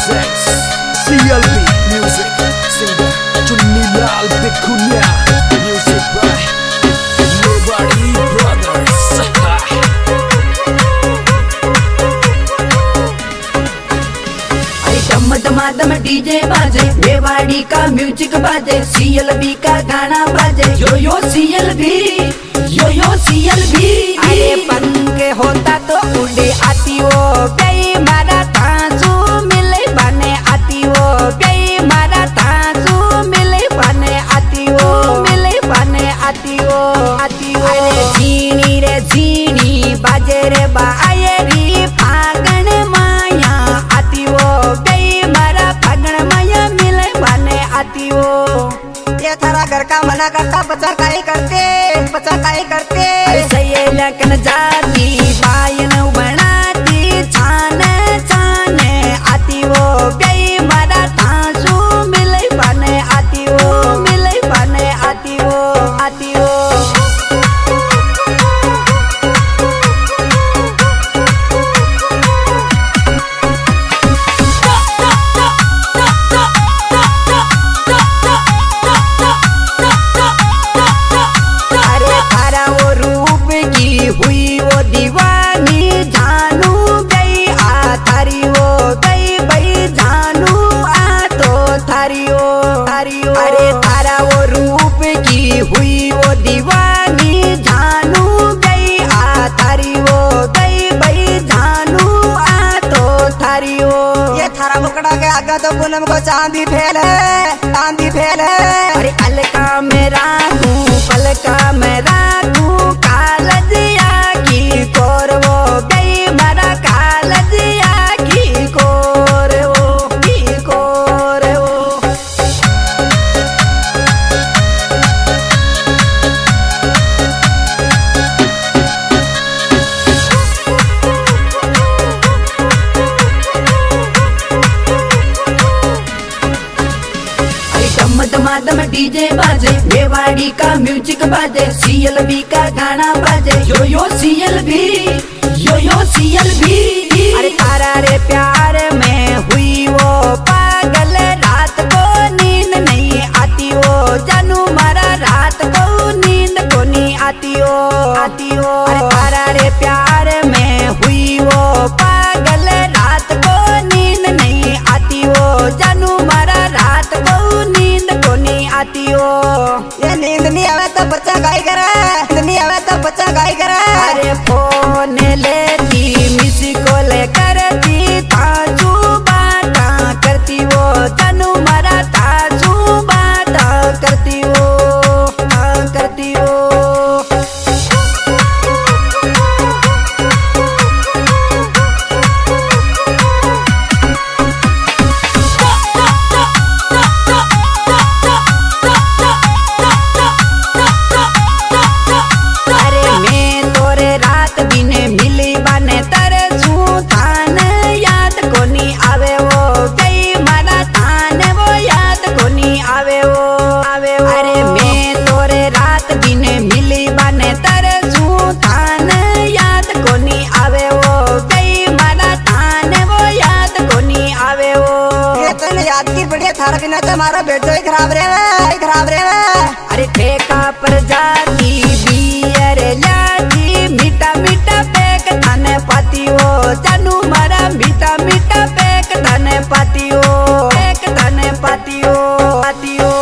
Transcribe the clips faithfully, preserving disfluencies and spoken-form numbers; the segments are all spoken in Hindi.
presents C L B Music, singer Chunni Lal Bikunya, music by Nobody Brothers. डम डमा डम डीजे बाजे, मेवाड़ी का म्यूजिक बाजे, सीएलबी का गाना बाजे, यो यो सीएलबी, यो यो सीएलबी। अरे पंख होता तो उड़े आती वो गई मारा तांसू मिले बने आती वो गई मारा तांसू मिले बने आती वो मिले बने आती वो आती वो। अरे झीनी रे झीनी बाजे रे बाये री फागण माया आती वो गई मारा फागण माया मिले बने आती वो। ये थारा घर का मना करता बचा काई करते बचा काई करते। ऐसे ये लकन जाती बायन बनाती छाने छाने आती वो गई मारा तांसू मिले बने आती वो मिले बने आती वो आती वो। हुई वो दीवानी जानू गई आ थारी वो गई भाई जानू आ तो थारी वो थारी वो। अरे थारा वो रूप की हुई वो दीवानी जानू गई आ थारी वो गई भाई जानू आ तो थारी वो। ये थारा मुकड़ा के आगे तो पूनम को चांदी फेल है चांदी फेल है। अरे अलका मेरा हूँ पलका मेरा हूँ कालजिया की कोर वो गई मारा कालजिया की कोर वो की कोर वो। डमा डम डीजे बाजे, मेवाड़ी का म्यूजिक बाजे, सीएलबी का गाना बाजे, यो यो सीएलबी, यो यो सीएलबी। अरे तारा रे प्यार में हुई वो पागल रात को नींद नहीं आती वो जानू मारा रात को नींद को नहीं आती वो आती वो। अरे तारा रे प्यार में हुई वो पागल रात को नींद नहीं आती वो जानू मारा रात को नींद को नहीं आती हो। ये नींद नहीं आवे तो बच्चा गाय करे नींद नहीं आवे तो बच्चा गाय करे। अरे फोन लेती मिस कॉल करती ताजू बाता करती वो जानू मारा ताजू बाता करती वो करती वो। याद की बढ़िया थारा बिना तुम्हारा बेटो ही खराब रहे खराब रहे। अरे ठेका पर जाती बियर लाती मीठा मीठा पेक थाने पाती हो जानू मारा मीठा मीठा पेक थाने पाती हो पेक थाने पाती हो पाती हो।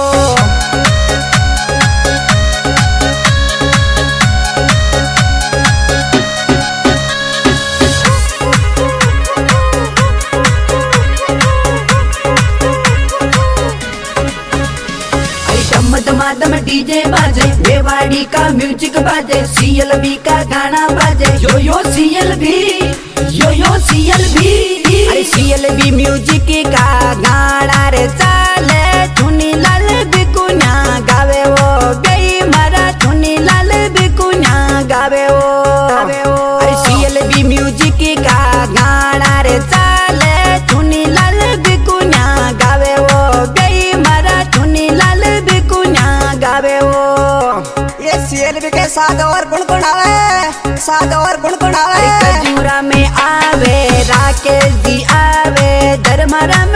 डम डीजे बाजे, मेवाड़ी का म्यूजिक बाजे, सीएलबी का गाना बाजे, यो यो सीएलबी, यो यो सीएलबी। अरे सीएलबी म्यूजिक का गाना रे चाले चुनी लाल बिकुन्या गावे वो गई मारा चुनी लाल बिकुन्या गावे वो गावे वो। अरे सीएलबी म्यूजिक का गाना रे चाले चुनी लाल बिकुन्या गावे वो गई मारा चुनी लाल बिकुन्या गावे वो। ये सीएलबी के साथ और गुनगुनावे साथ और गुनगुनावे। खजूरा में आवे राकेश जी आवे धर्मरा